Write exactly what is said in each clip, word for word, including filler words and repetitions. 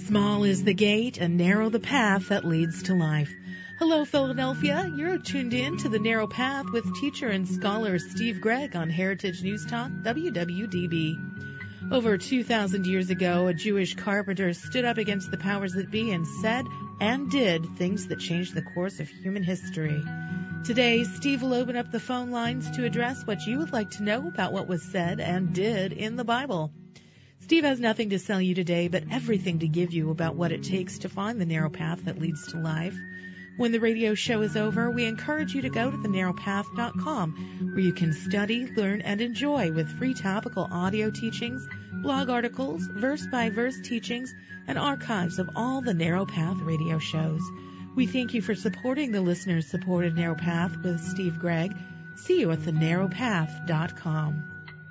Small is the gate and narrow the path that leads to life. Hello, Philadelphia. You're tuned in to The Narrow Path with teacher and scholar Steve Gregg on Heritage News Talk, W W D B. Over two thousand years ago, a Jewish carpenter stood up against the powers that be and said and did things that changed the course of human history. Today, Steve will open up the phone lines to address what you would like to know about what was said and did in the Bible. Steve has nothing to sell you today, but everything to give you about what it takes to find the narrow path that leads to life. When the radio show is over, we encourage you to go to the narrow path dot com, where you can study, learn, and enjoy with free topical audio teachings, blog articles, verse-by-verse teachings, and archives of all the Narrow Path radio shows. We thank you for supporting the listener-supported Narrow Path with Steve Gregg. See you at the narrow path dot com.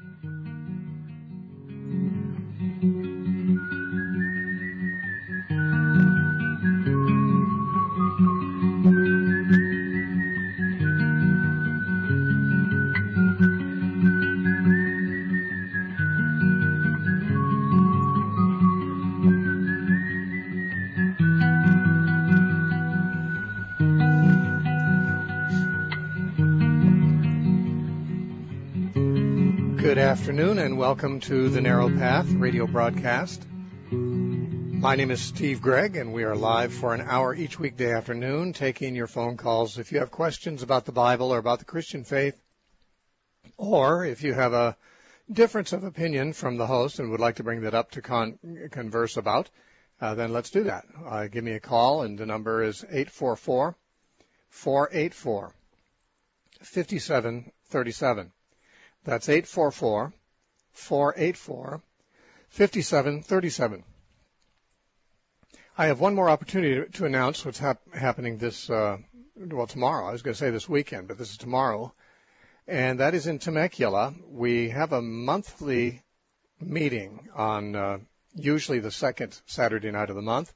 Good afternoon and welcome to the Narrow Path radio broadcast. My name is Steve Gregg and we are live for an hour each weekday afternoon taking your phone calls. If you have questions about the Bible or about the Christian faith, or if you have a difference of opinion from the host and would like to bring that up to con- converse about, uh, then let's do that. Uh, give me a call and the number is eight four four, four eight four, five seven three seven. That's eight four four, four eight four, five seven three seven. I have one more opportunity to announce what's hap- happening this, uh, well, tomorrow. I was going to say this weekend, but this is tomorrow. And that is in Temecula. We have a monthly meeting on uh, usually the second Saturday night of the month.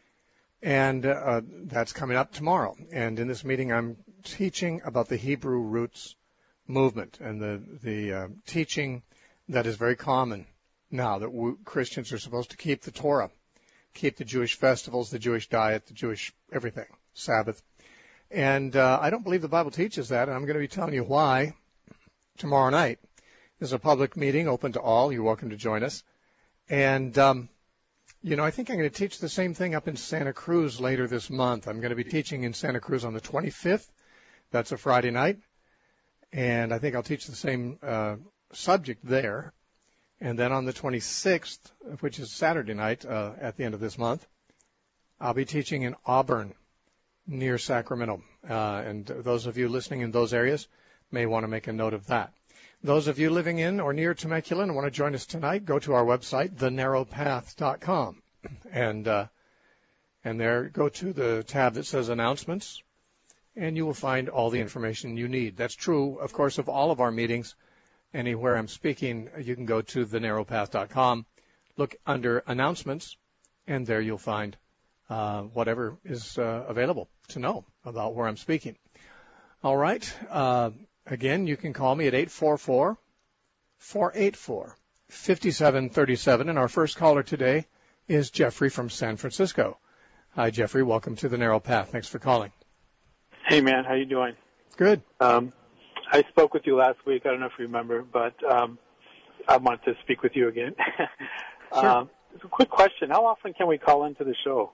And uh, that's coming up tomorrow. And in this meeting, I'm teaching about the Hebrew roots movement and the the uh, teaching that is very common now that w- Christians are supposed to keep the Torah, keep the Jewish festivals, the Jewish diet, the Jewish everything, Sabbath. And uh, I don't believe the Bible teaches that, and I'm going to be telling you why tomorrow night. There's a public meeting open to all. You're welcome to join us. And, um, you know, I think I'm going to teach the same thing up in Santa Cruz later this month. I'm going to be teaching in Santa Cruz on the twenty-fifth. That's a Friday night. And I think I'll teach the same uh, subject there. And then on the twenty-sixth, which is Saturday night uh, at the end of this month, I'll be teaching in Auburn near Sacramento. Uh, and those of you listening in those areas may want to make a note of that. Those of you living in or near Temecula and want to join us tonight, go to our website, the narrow path dot com. And, uh, and there, go to the tab that says Announcements, and you will find all the information you need. That's true, of course, of all of our meetings. Anywhere I'm speaking, you can go to the narrow path dot com, look under Announcements, and there you'll find uh, whatever is uh, available to know about where I'm speaking. All right. Uh, again, you can call me at eight four four, four eight four, five seven three seven, and our first caller today is Jeffrey from San Francisco. Hi, Jeffrey. Welcome to the Narrow Path. Thanks for calling. Hey, man, how you doing? Good. Um, I spoke with you last week. I don't know if you remember, but um, I want to speak with you again. Sure. um, it's a quick question. How often can we call into the show?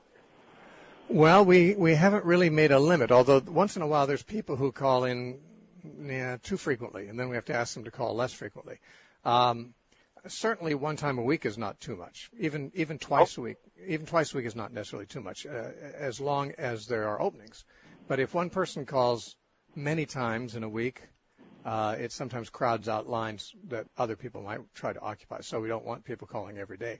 Well, we, we haven't really made a limit, although once in a while there's people who call in yeah, too frequently, and then we have to ask them to call less frequently. Um, certainly one time a week is not too much. Even even twice oh. a week, even twice a week is not necessarily too much, uh, as long as there are openings. But if one person calls many times in a week, uh, it sometimes crowds out lines that other people might try to occupy. So we don't want people calling every day.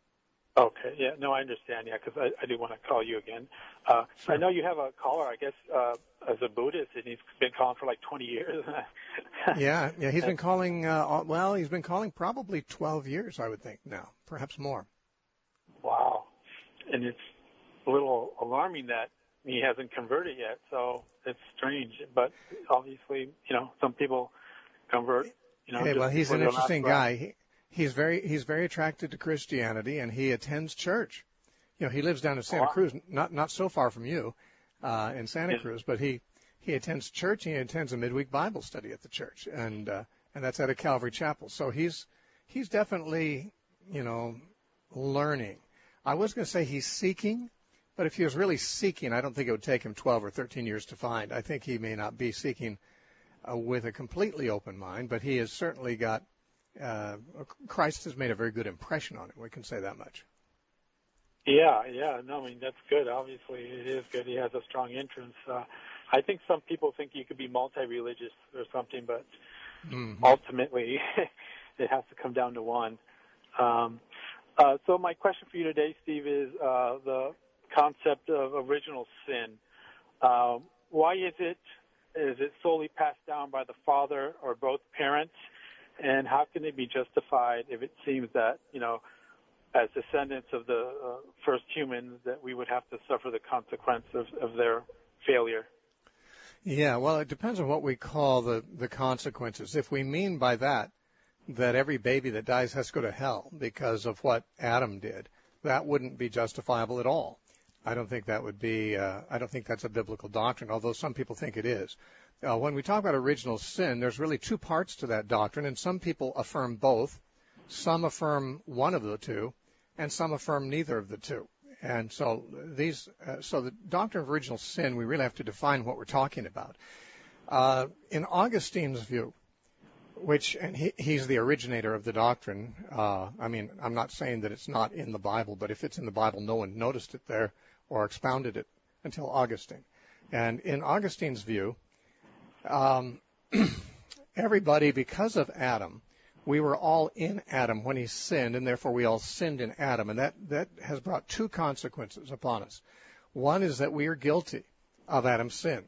Okay. Yeah. No, I understand. Yeah, because I, I do want to call you again. Uh, sure. I know you have a caller, I guess, uh, as a Buddhist, and he's been calling for like twenty years. yeah. Yeah. He's been calling, uh, well, he's been calling probably twelve years, I would think now, perhaps more. Wow. And it's a little alarming that he hasn't converted yet, so it's strange. But obviously, you know, some people convert. You know, hey, well, he's an interesting guy. He, he's very he's very attracted to Christianity, and he attends church. You know, he lives down in Santa Oh, wow. Cruz, not not so far from you, uh, in Santa Yeah. Cruz, but he he attends church and he attends a midweek Bible study at the church, and uh, and that's at a Calvary Chapel. So he's he's definitely, you know, learning. I was going to say he's seeking, but if he was really seeking, I don't think it would take him twelve or thirteen years to find. I think he may not be seeking uh, with a completely open mind, but he has certainly got, uh, Christ has made a very good impression on him. We can say that much. Yeah, yeah. No, I mean, that's good. Obviously, it is good. He has a strong entrance. Uh, I think some people think you could be multi-religious or something, but Mm-hmm. ultimately it has to come down to one. Um, uh, so my question for you today, Steve, is uh, the concept of original sin. Uh, why is it, is it solely passed down by the father or both parents? And how can it be justified if it seems that, you know, as descendants of the uh, first humans, that we would have to suffer the consequence of, of their failure? Yeah, well, it depends on what we call the, the consequences. If we mean by that that every baby that dies has to go to hell because of what Adam did, that wouldn't be justifiable at all. I don't think that would be, uh, I don't think that's a biblical doctrine, although some people think it is. Uh, when we talk about original sin, there's really two parts to that doctrine, and some people affirm both. Some affirm one of the two, and some affirm neither of the two. And so these, uh, so the doctrine of original sin, we really have to define what we're talking about. Uh, in Augustine's view, which, and he, he's the originator of the doctrine. Uh, I mean, I'm not saying that it's not in the Bible, but if it's in the Bible, no one noticed it there or expounded it until Augustine. And in Augustine's view, um, everybody, because of Adam, we were all in Adam when he sinned, and therefore we all sinned in Adam. And that, that has brought two consequences upon us. One is that we are guilty of Adam's sin.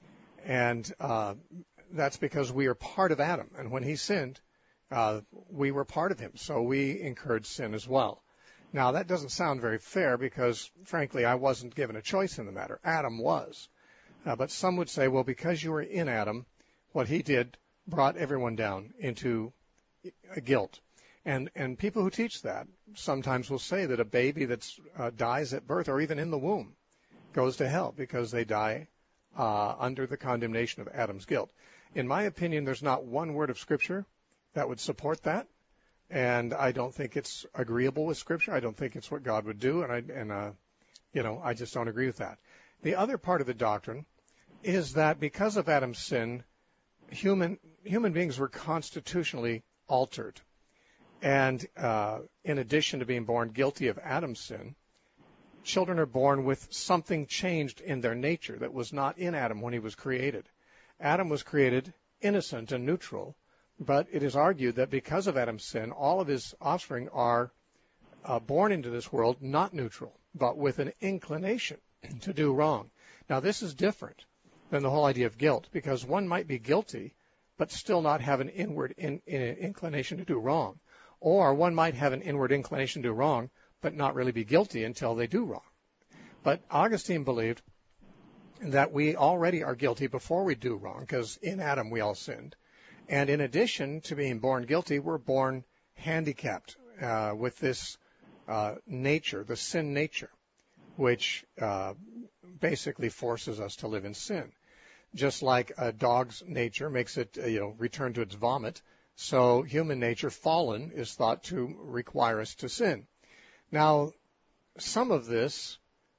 And uh, that's because we are part of Adam. And when he sinned, uh, we were part of him. So we incurred sin as well. Now, that doesn't sound very fair because, frankly, I wasn't given a choice in the matter. Adam was. Uh, but some would say, well, because you were in Adam, what he did brought everyone down into guilt. And and people who teach that sometimes will say that a baby that uh, dies at birth or even in the womb goes to hell because they die uh, under the condemnation of Adam's guilt. In my opinion, there's not one word of Scripture that would support that, and I don't think it's agreeable with Scripture. I don't think it's what God would do, and I and uh, you know I just don't agree with that. The other part of the doctrine is that because of Adam's sin, human human beings were constitutionally altered. And uh, in addition to being born guilty of Adam's sin, children are born with something changed in their nature that was not in Adam when he was created. Adam was created innocent and neutral, but it is argued that because of Adam's sin, all of his offspring are uh, born into this world not neutral, but with an inclination to do wrong. Now, this is different than the whole idea of guilt, because one might be guilty but still not have an inward in, in, inclination to do wrong. Or one might have an inward inclination to do wrong, but not really be guilty until they do wrong. But Augustine believed that we already are guilty before we do wrong, because in Adam we all sinned. And in addition to being born guilty, we're born handicapped uh, with this uh, nature, the sin nature, which uh, basically forces us to live in sin. Just like a dog's nature makes it, uh, you know, return to its vomit, so human nature, fallen, is thought to require us to sin. Now, some of this,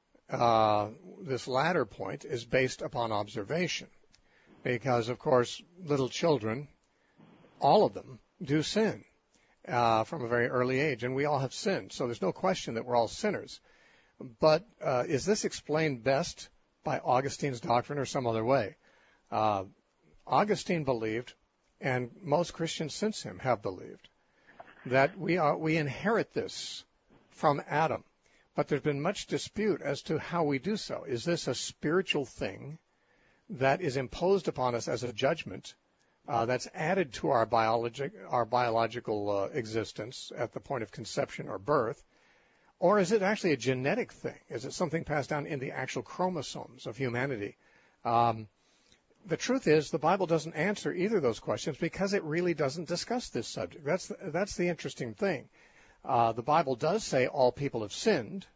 uh, this latter point, is based upon observation, because, of course, little children, all of them, do sin uh, from a very early age, and we all have sinned. So there's no question that we're all sinners. But uh, is this explained best by Augustine's doctrine or some other way? Uh, Augustine believed, and most Christians since him have believed, that we are we inherit this from Adam. But there's been much dispute as to how we do so. Is this a spiritual thing that is imposed upon us as a judgment uh, that's added to our biologic our biological uh, existence at the point of conception or birth? Or is it actually a genetic thing? Is it something passed down in the actual chromosomes of humanity? Um, the truth is, the Bible doesn't answer either of those questions because it really doesn't discuss this subject. That's the, that's the interesting thing. Uh, the Bible does say all people have sinned,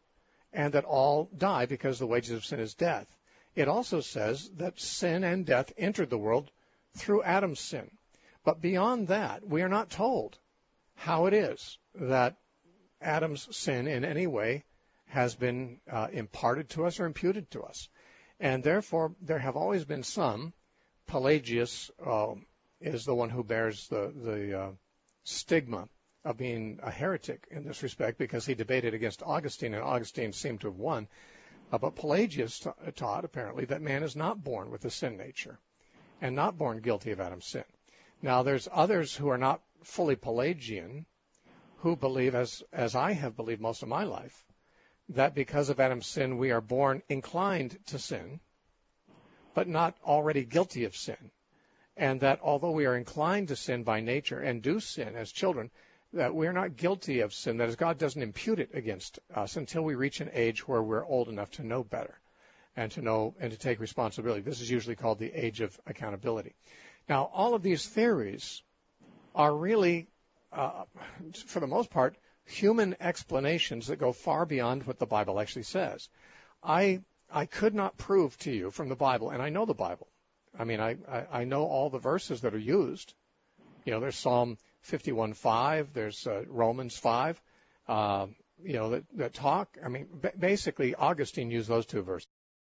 and that all die because the wages of sin is death. It also says that sin and death entered the world through Adam's sin. But beyond that, we are not told how it is that Adam's sin in any way has been uh, imparted to us or imputed to us. And therefore, there have always been some. Pelagius uh, is the one who bears the, the uh, stigma of being a heretic in this respect because he debated against Augustine, and Augustine seemed to have won. Uh, but Pelagius ta- taught, apparently, that man is not born with a sin nature and not born guilty of Adam's sin. Now, there's others who are not fully Pelagian who believe, as, as I have believed most of my life, that because of Adam's sin, we are born inclined to sin, but not already guilty of sin. And that although we are inclined to sin by nature and do sin as children, that we're not guilty of sin, that is, God doesn't impute it against us until we reach an age where we're old enough to know better and to know and to take responsibility. This is usually called the age of accountability. Now, all of these theories are really, uh, for the most part, human explanations that go far beyond what the Bible actually says. I I could not prove to you from the Bible, and I know the Bible. I mean, I, I, I know all the verses that are used. You know, there's Psalm fifty-one five, there's uh, Romans five, uh, you know, that, that talk. I mean, b- basically, Augustine used those two verses.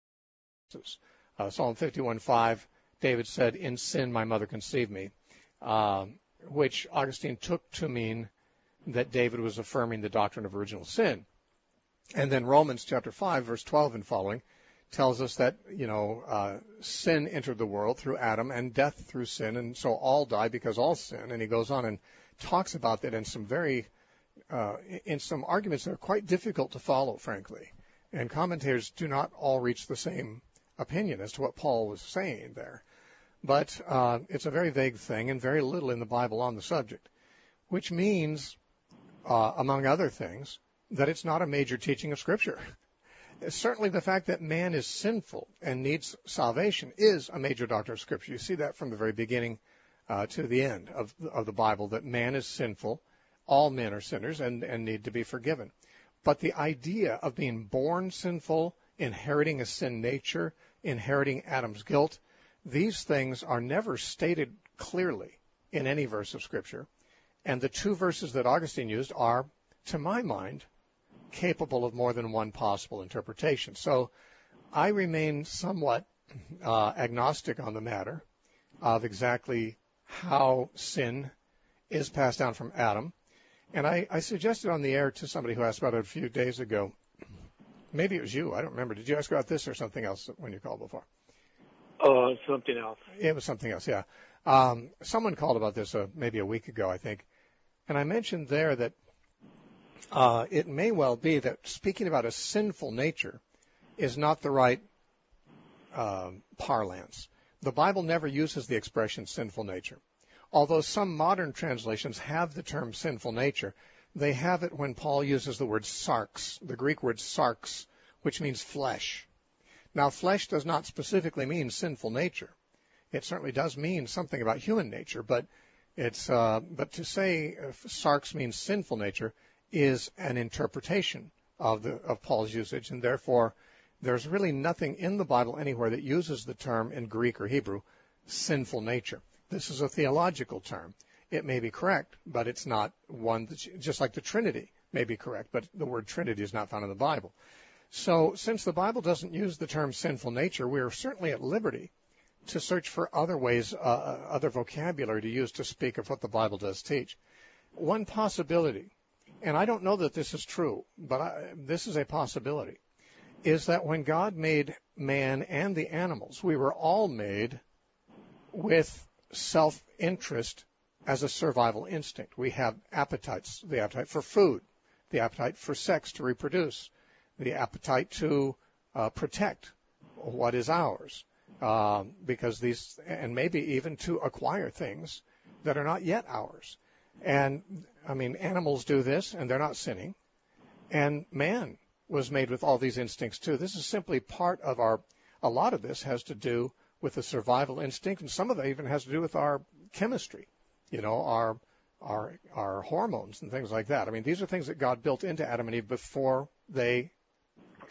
Uh, Psalm fifty-one five, David said, "In sin my mother conceived me," uh, which Augustine took to mean that David was affirming the doctrine of original sin. And then Romans chapter five, verse twelve and following, tells us that, you know, uh, sin entered the world through Adam and death through sin, and so all die because all sin. And he goes on and talks about that in some very, uh, in some arguments that are quite difficult to follow, frankly. And commentators do not all reach the same opinion as to what Paul was saying there. But uh, it's a very vague thing and very little in the Bible on the subject, which means, uh, among other things, that it's not a major teaching of Scripture. Certainly the fact that man is sinful and needs salvation is a major doctrine of Scripture. You see that from the very beginning uh, to the end of, of the Bible, that man is sinful, all men are sinners and, and need to be forgiven. But the idea of being born sinful, inheriting a sin nature, inheriting Adam's guilt, these things are never stated clearly in any verse of Scripture. And the two verses that Augustine used are, to my mind, capable of more than one possible interpretation. So I remain somewhat uh, agnostic on the matter of exactly how sin is passed down from Adam. And I, I suggested on the air to somebody who asked about it a few days ago, maybe it was you, I don't remember. Did you ask about this or something else when you called before? Oh, uh, something else. It was something else, yeah. Um, someone called about this uh, maybe a week ago, I think. And I mentioned there that Uh, it may well be that speaking about a sinful nature is not the right uh, parlance. The Bible never uses the expression sinful nature. Although some modern translations have the term sinful nature, they have it when Paul uses the word sarx, the Greek word sarx, which means flesh. Now, flesh does not specifically mean sinful nature. It certainly does mean something about human nature, but it's uh, but to say uh, sarx means sinful nature is an interpretation of the of Paul's usage, and therefore there's really nothing in the Bible anywhere that uses the term in Greek or Hebrew, sinful nature. This is a theological term. It may be correct, but it's not one that, just like the Trinity may be correct, but the word Trinity is not found in the Bible. So since the Bible doesn't use the term sinful nature, we are certainly at liberty to search for other ways, uh, other vocabulary to use to speak of what the Bible does teach. One possibility, and I don't know that this is true, but I, this is a possibility, is that when God made man and the animals, we were all made with self-interest as a survival instinct. We have appetites, the appetite for food, the appetite for sex to reproduce, the appetite to uh, protect what is ours, uh, because these, and maybe even to acquire things that are not yet ours. And, I mean, animals do this, and they're not sinning. And man was made with all these instincts, too. This is simply part of our, a lot of this has to do with the survival instinct, and some of it even has to do with our chemistry, you know, our our our hormones and things like that. I mean, these are things that God built into Adam and Eve before they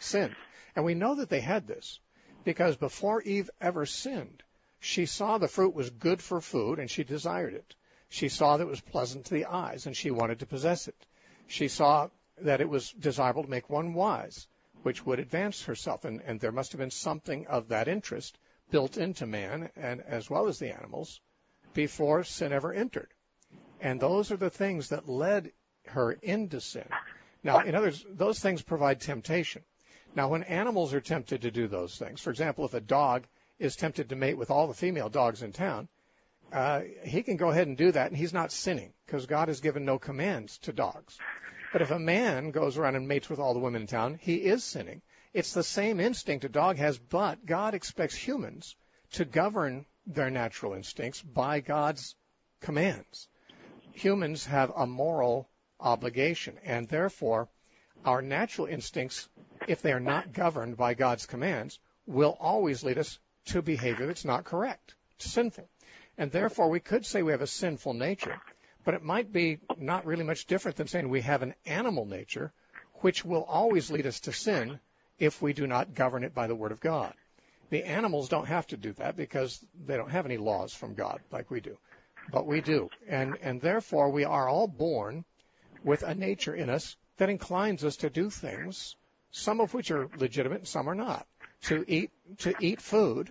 sinned. And we know that they had this because before Eve ever sinned, she saw the fruit was good for food and she desired it. She saw that it was pleasant to the eyes and she wanted to possess it. She saw that it was desirable to make one wise, which would advance herself. And, and there must have been something of that interest built into man and as well as the animals before sin ever entered. And those are the things that led her into sin. Now, in other words, those things provide temptation. Now, when animals are tempted to do those things, for example, if a dog is tempted to mate with all the female dogs in town, uh, he can go ahead and do that, and he's not sinning because God has given no commands to dogs. But if a man goes around and mates with all the women in town, he is sinning. It's the same instinct a dog has, but God expects humans to govern their natural instincts by God's commands. Humans have a moral obligation, and therefore our natural instincts, if they are not governed by God's commands, will always lead us to behavior that's not correct, sinful. And therefore we could say we have a sinful nature, but it might be not really much different than saying we have an animal nature, which will always lead us to sin if we do not govern it by the Word of God. The animals don't have to do that because they don't have any laws from God like we do, but we do. And, and therefore we are all born with a nature in us that inclines us to do things, some of which are legitimate and some are not. To eat, to eat food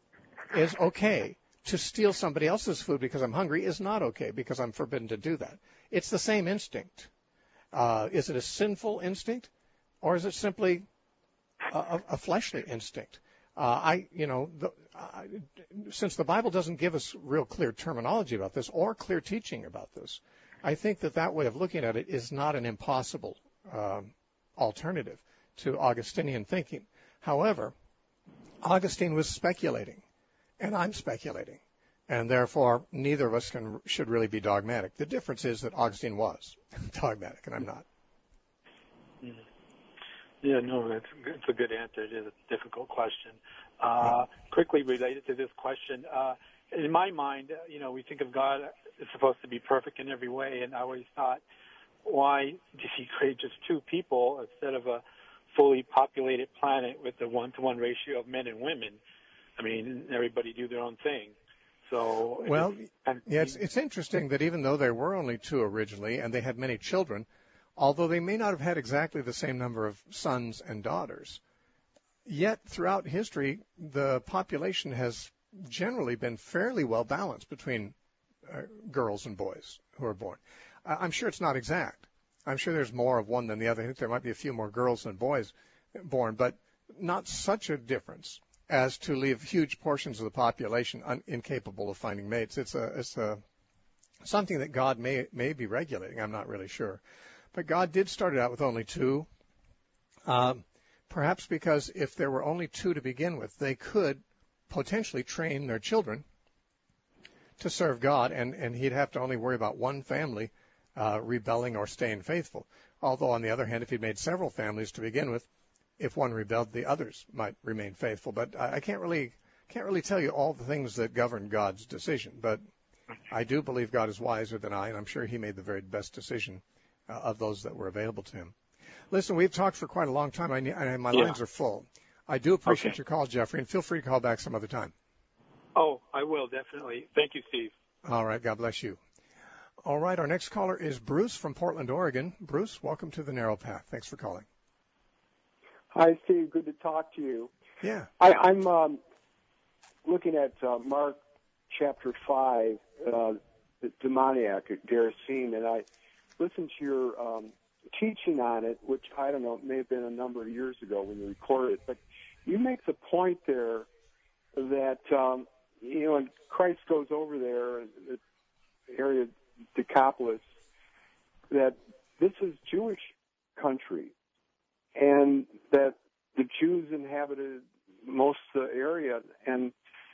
is okay. To steal somebody else's food because I'm hungry is not okay because I'm forbidden to do that. It's the same instinct. Uh, is it a sinful instinct or is it simply a, a fleshly instinct? Uh, I, you know, the, uh, since the Bible doesn't give us real clear terminology about this or clear teaching about this, I think that that way of looking at it is not an impossible um, alternative to Augustinian thinking. However, Augustine was speculating, and I'm speculating, and therefore neither of us can should really be dogmatic. The difference is that Augustine was dogmatic, and I'm not. Yeah, no, that's, that's a good answer. It is a difficult question. Uh, quickly related to this question, uh, in my mind, you know, we think of God as supposed to be perfect in every way, and I always thought, why did he create just two people instead of a fully populated planet with a one-to-one ratio of men and women? I mean, everybody do their own thing. So, well, yeah, it's, it's interesting that even though there were only two originally and they had many children, although they may not have had exactly the same number of sons and daughters, yet throughout history, the population has generally been fairly well balanced between uh, girls and boys who are born. Uh, I'm sure it's not exact. I'm sure there's more of one than the other. I think there might be a few more girls than boys born, but not such a difference as to leave huge portions of the population un- incapable of finding mates. It's a, it's a something that God may may be regulating. I'm not really sure. But God did start it out with only two, um, perhaps because if there were only two to begin with, they could potentially train their children to serve God, and, and he'd have to only worry about one family uh, rebelling or staying faithful. Although, on the other hand, if he'd made several families to begin with, if one rebelled, the others might remain faithful. But I, I can't really can't really tell you all the things that govern God's decision. But I do believe God is wiser than I, and I'm sure he made the very best decision uh, of those that were available to him. Listen, we've talked for quite a long time, I, I, my yeah. lines are full. I do appreciate okay. your call, Jeffrey, and feel free to call back some other time. Oh, I will, definitely. Thank you, Steve. All right, God bless you. All right, our next caller is Bruce from Portland, Oregon. Bruce, welcome to the Narrow Path. Thanks for calling. Hi, Steve. Good to talk to you. Yeah. I, I'm um, looking at uh, Mark chapter five, uh, the demoniac, Gerasene, and I listened to your um, teaching on it, which, I don't know, it may have been a number of years ago when you recorded it, but you make the point there that, um, you know, when Christ goes over there, the area of Decapolis, that this is Jewish country, and that the Jews inhabited most of the area, and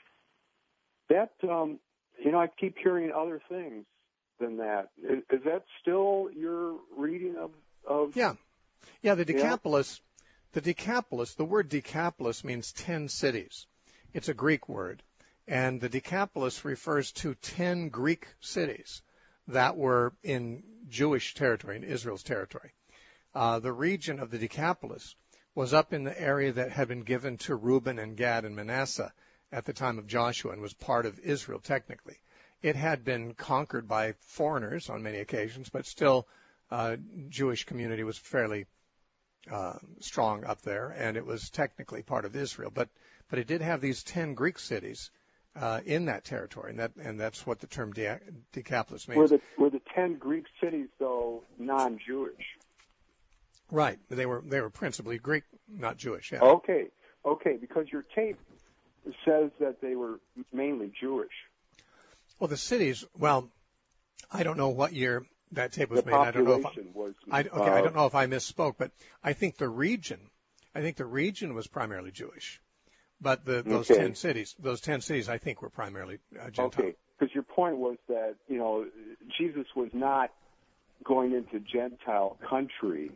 that, um, you know, I keep hearing other things than that. Is, is that still your reading of, of Yeah. Yeah, the Decapolis, yeah. the Decapolis, the word Decapolis means ten cities. It's a Greek word, and the Decapolis refers to ten Greek cities that were in Jewish territory, in Israel's territory. Uh, the region of the Decapolis was up in the area that had been given to Reuben and Gad and Manasseh at the time of Joshua and was part of Israel technically. It had been conquered by foreigners on many occasions, but still uh, Jewish community was fairly uh, strong up there, and it was technically part of Israel. But but it did have these ten Greek cities uh, in that territory, and that and that's what the term De- Decapolis means. Were the were the ten Greek cities though non-Jewish? Right. They were they were principally Greek, not Jewish. Yeah. Okay. Okay. Because your tape says that they were mainly Jewish. Well, the cities. Well, I don't know what year that tape was the made. I don't know if I, was. I, okay, uh, I don't know if I misspoke, but I think the region. I think the region was primarily Jewish, but the, those okay. ten cities, those ten cities, I think were primarily uh, Gentile. Okay. Because your point was that you know Jesus was not going into Gentile country.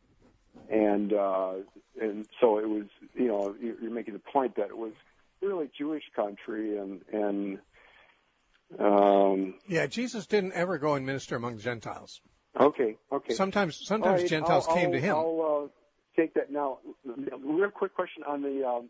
And uh, and so it was, you know, you're making the point that it was really Jewish country, and and um, yeah, Jesus didn't ever go and minister among the Gentiles. Okay, okay. Sometimes sometimes right, Gentiles I'll, came I'll, to him. I'll uh, take that now. Real quick question on the um,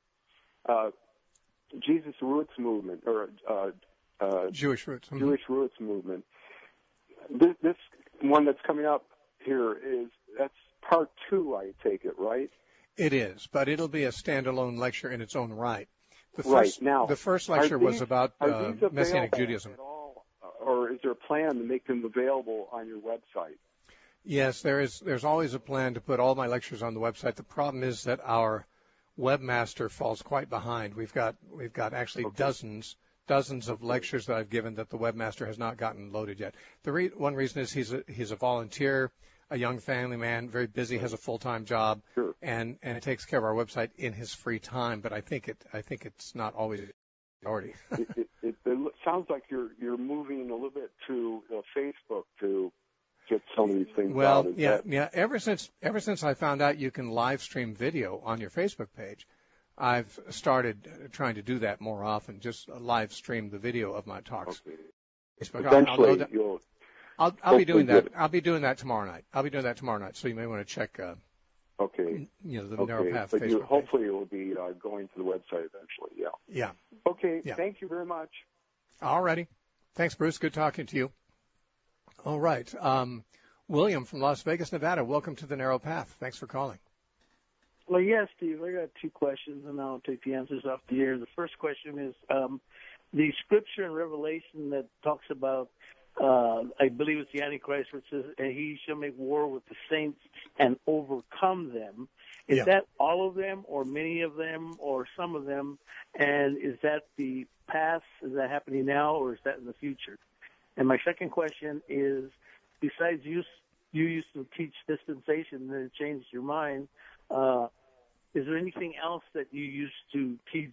uh, Jesus Roots movement or uh, uh, Jewish Roots. Mm-hmm. Jewish Roots movement. This, this one that's coming up here is that's part two, I take it, right? It is, but it'll be a standalone lecture in its own right. The first, right. Now, the first lecture these, was about uh, Messianic Judaism. At all, or is there a plan to make them available on your website? Yes, there is. There's always a plan to put all my lectures on the website. The problem is that our webmaster falls quite behind. We've got we've got actually okay. dozens dozens of lectures that I've given that the webmaster has not gotten loaded yet. The re- one reason is he's a, he's a volunteer, a young family man, very busy, has a full-time job, sure. and and takes care of our website in his free time. But I think it I think it's not always a priority. it, it, it, it sounds like you're you're moving a little bit to uh, Facebook to get some of these things well, out. Is yeah, that... yeah. Ever since ever since I found out you can live stream video on your Facebook page, I've started trying to do that more often. Just live stream the video of my talks. Okay. Facebook. Eventually, I'll, I'll, you'll. I'll, I'll be doing that. It. I'll be doing that tomorrow night. I'll be doing that tomorrow night. So you may want to check. Uh, okay. You know the okay. Narrow Path but Facebook you, page. hopefully it will be uh, going to the website eventually. Yeah. Yeah. Okay. Yeah. Thank you very much. All righty. Thanks, Bruce. Good talking to you. All right. Um, William from Las Vegas, Nevada. Welcome to the Narrow Path. Thanks for calling. Well, yes, Steve. I got two questions, and I'll take the answers off the air. The first question is um, the scripture in Revelation that talks about, uh, I believe it's the Antichrist, which says, and he shall make war with the saints and overcome them. Is Yeah. that all of them, or many of them, or some of them? And is that the past? Is that happening now, or is that in the future? And my second question is, besides you, you used to teach dispensation, and it changed your mind. Uh, is there anything else that you used to teach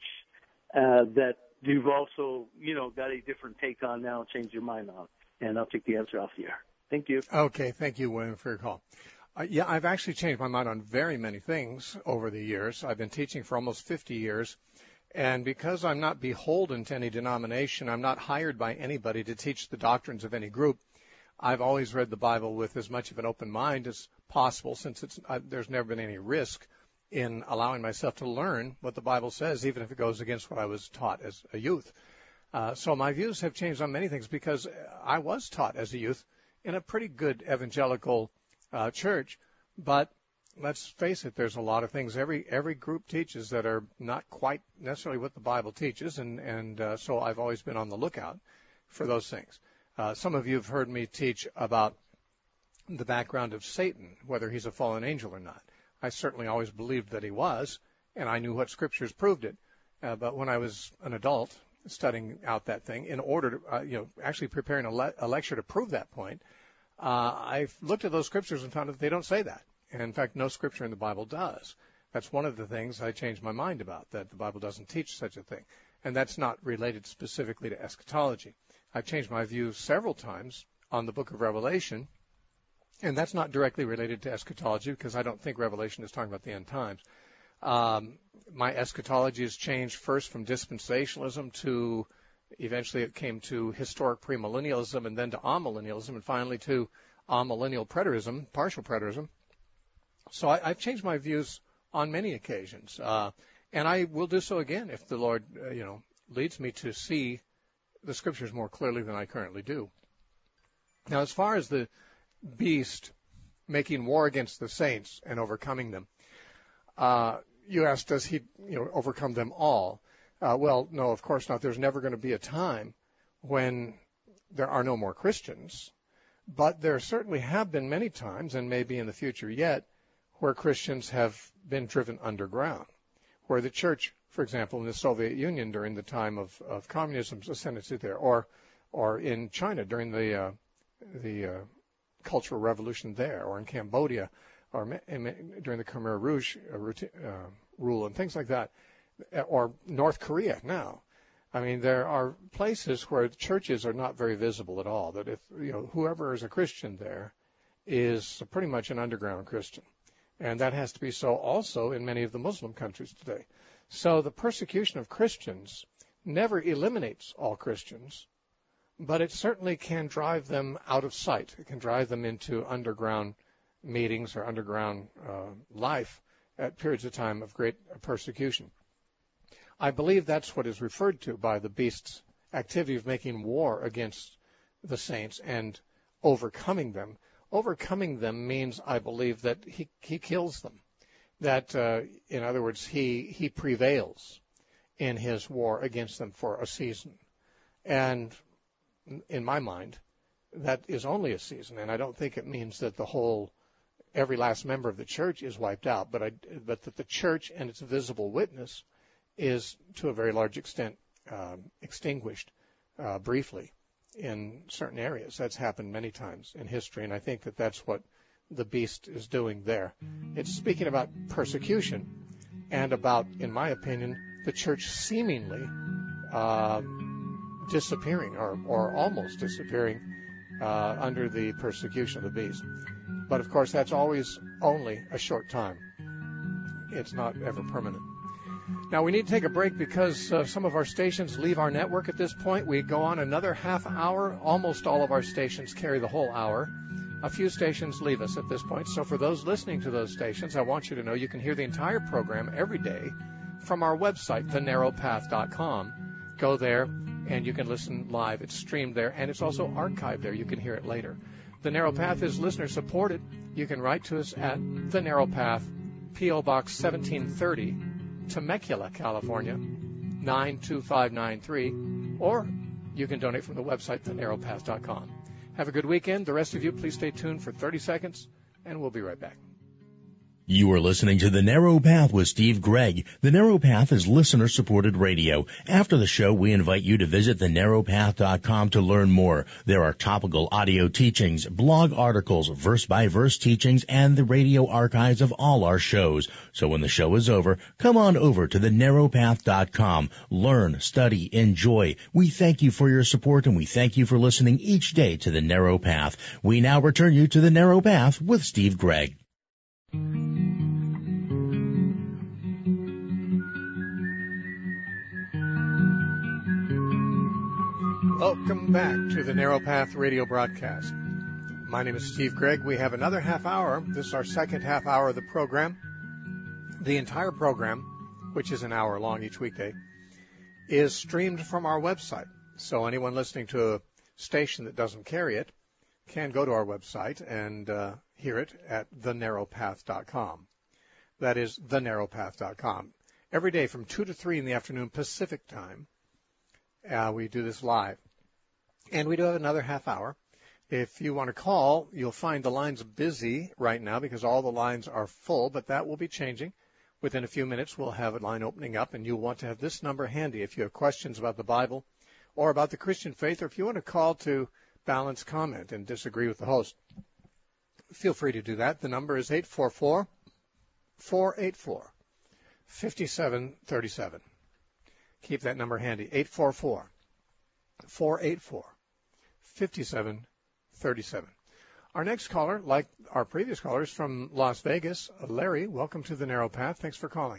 uh, that you've also, you know, got a different take on now, changed your mind on? And I'll take the answer off the air. Thank you. Okay. Thank you, William, for your call. Uh, yeah, I've actually changed my mind on very many things over the years. I've been teaching for almost fifty years. And because I'm not beholden to any denomination, I'm not hired by anybody to teach the doctrines of any group. I've always read the Bible with as much of an open mind as possible, since it's, uh, there's never been any risk in allowing myself to learn what the Bible says, even if it goes against what I was taught as a youth. Uh, so my views have changed on many things because I was taught as a youth in a pretty good evangelical uh, church. But let's face it, there's a lot of things every every group teaches that are not quite necessarily what the Bible teaches, and, and uh, so I've always been on the lookout for those things. Uh, some of you have heard me teach about the background of Satan, whether he's a fallen angel or not. I certainly always believed that he was, and I knew what scriptures proved it. Uh, but when I was an adult studying out that thing, in order to, uh, you know, actually preparing a, le- a lecture to prove that point, uh, I looked at those scriptures and found that they don't say that. And in fact, no scripture in the Bible does. That's one of the things I changed my mind about, that the Bible doesn't teach such a thing. And that's not related specifically to eschatology. I've changed my views several times on the book of Revelation, and that's not directly related to eschatology because I don't think Revelation is talking about the end times. Um, my eschatology has changed first from dispensationalism to, eventually it came to historic premillennialism, and then to amillennialism, and finally to amillennial preterism, partial preterism. So I, I've changed my views on many occasions. Uh, and I will do so again if the Lord, uh, you know, leads me to see the Scriptures more clearly than I currently do. Now, as far as the beast making war against the saints and overcoming them, uh, you asked, does he, you know, overcome them all? Uh, well, no, of course not. There's never going to be a time when there are no more Christians, but there certainly have been many times, and maybe in the future yet, where Christians have been driven underground, where the church, for example, in the Soviet Union during the time of, of communism's ascendancy there, or or in China during the uh, the uh, Cultural Revolution there, or in Cambodia, or in, during the Khmer Rouge uh, uh, rule and things like that, or North Korea now. I mean, there are places where churches are not very visible at all, that if, you know, whoever is a Christian there is pretty much an underground Christian. And that has to be so also in many of the Muslim countries today. So the persecution of Christians never eliminates all Christians, but it certainly can drive them out of sight. It can drive them into underground meetings or underground uh, life at periods of time of great persecution. I believe that's what is referred to by the beast's activity of making war against the saints and overcoming them. Overcoming them means, I believe, that he, he kills them. That, uh, in other words, he, he prevails in his war against them for a season. And in my mind, that is only a season, and I don't think it means that the whole, every last member of the church is wiped out, but, I, but that the church and its visible witness is to a very large extent um, extinguished uh, briefly in certain areas. That's happened many times in history, and I think that that's what the beast is doing there. It's speaking about persecution and about, in my opinion, the church seemingly uh, disappearing or, or almost disappearing uh, under the persecution of the beast. But, of course, that's always only a short time. It's not ever permanent. Now, we need to take a break because uh, some of our stations leave our network at this point. We go on another half hour. Almost all of our stations carry the whole hour. A few stations leave us at this point. So for those listening to those stations, I want you to know you can hear the entire program every day from our website, the narrow path dot com. Go there, and you can listen live. It's streamed there, and it's also archived there. You can hear it later. The Narrow Path is listener-supported. You can write to us at The Narrow Path, P O. Box seventeen thirty, Temecula, California, nine two five nine three, or you can donate from the website, the narrow path dot com. Have a good weekend. The rest of you, please stay tuned for thirty seconds, and we'll be right back. You are listening to The Narrow Path with Steve Gregg. The Narrow Path is listener-supported radio. After the show, we invite you to visit the narrow path dot com to learn more. There are topical audio teachings, blog articles, verse-by-verse teachings, and the radio archives of all our shows. So when the show is over, come on over to the narrow path dot com. Learn, study, enjoy. We thank you for your support, and we thank you for listening each day to The Narrow Path. We now return you to The Narrow Path with Steve Gregg. Welcome back to the Narrow Path radio broadcast. My name is Steve Gregg. We have another half hour. This is our second half hour of the program. The entire program, which is an hour long each weekday, is streamed from our website. So anyone listening to a station that doesn't carry it can go to our website and uh, hear it at the narrow path dot com. That is the narrow path dot com. Every day from two to three in the afternoon Pacific time, uh, we do this live. And we do have another half hour. If you want to call, you'll find the lines busy right now because all the lines are full, but that will be changing. Within a few minutes, we'll have a line opening up, and you'll want to have this number handy if you have questions about the Bible or about the Christian faith, or if you want to call to balance comment and disagree with the host. Feel free to do that. The number is eight four four, four eight four, five seven three seven. Keep that number handy, eight four four, four eight four, five seven three seven. Our next caller, like our previous callers from Las Vegas, Larry, welcome to the Narrow Path. Thanks for calling.